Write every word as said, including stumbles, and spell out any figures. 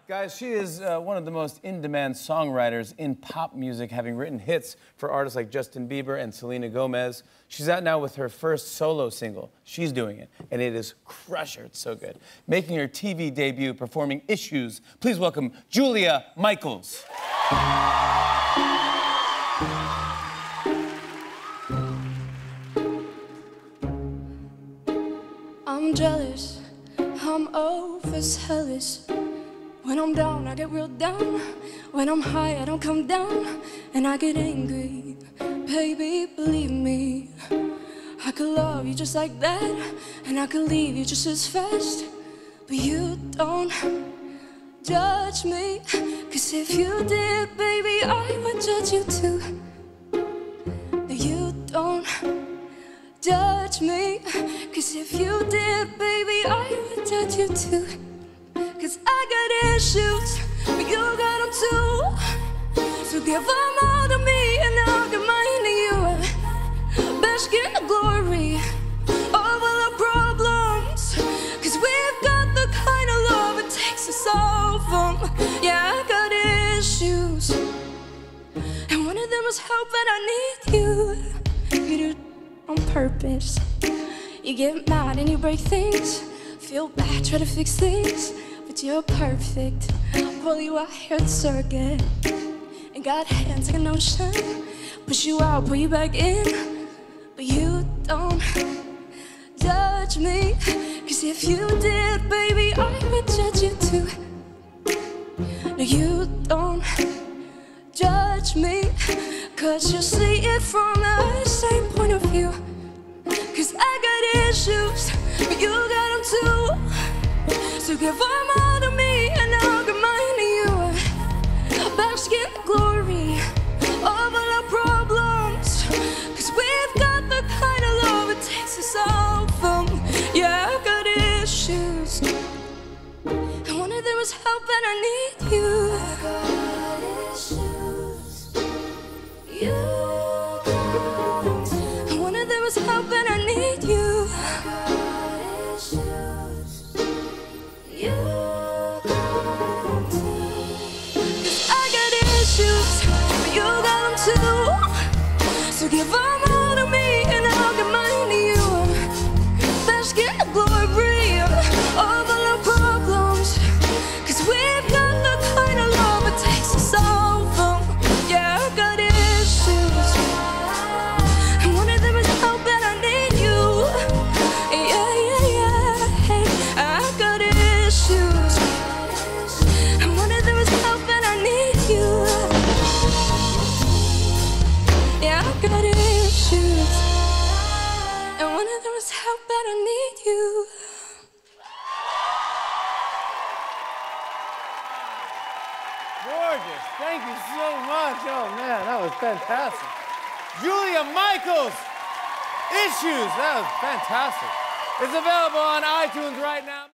Guys, she is uh, one of the most in-demand songwriters in pop music, having written hits for artists like Justin Bieber and Selena Gomez. She's out now with her first solo single, She's Doing It, and it is crusher. It's so good. Making her T V debut, performing Issues. Please welcome Julia Michaels. I'm jealous, I'm overzealous. When I'm down, I get real down. When I'm high, I don't come down. And I get angry, baby, believe me. I could love you just like that, and I could leave you just as fast. But you don't judge me, 'cause if you did, baby, I would judge you too. No, you don't judge me, 'cause if you did, baby, I would judge you too. 'Cause I got issues, but you got them too. So give them all to me and I'll give mine to you. Bask in the glory of all our problems, 'cause we've got the kind of love it takes to solve them. Yeah, I got issues, and one of them is helping. I need you. You do it on purpose. You get mad and you break things. Feel bad, try to fix things. But you're perfect. Pull you out here at the circuit. And got hands like an ocean. Push you out, pull you back in. But you don't judge me, 'cause if you did, baby, I would judge you too. No, you don't judge me, 'cause you see it from the same point of view. 'Cause I got issues, but you got them too. So give them all to me and I'll give mine to you. Bask in the glory of all our problems, 'cause we've got the kind of love it takes to solve them. Yeah, I've got issues, and one of them is help, and I need you. I got issues, you got, and one of them is help, and I need you. So give them all to me and I'll give mine to you. Bask in the glory of all our problems, 'cause we've got the kind of love it takes to solve them. Yeah, I've got issues, and one of them is help, and I need you. Yeah, yeah, yeah, hey, I've got issues, and one of them is help, and I need you. Yeah, I've got issues, and one of them is help, but I need you. Gorgeous. Thank you so much. Oh, man, that was fantastic. Julia Michaels, Issues. That was fantastic. It's available on iTunes right now.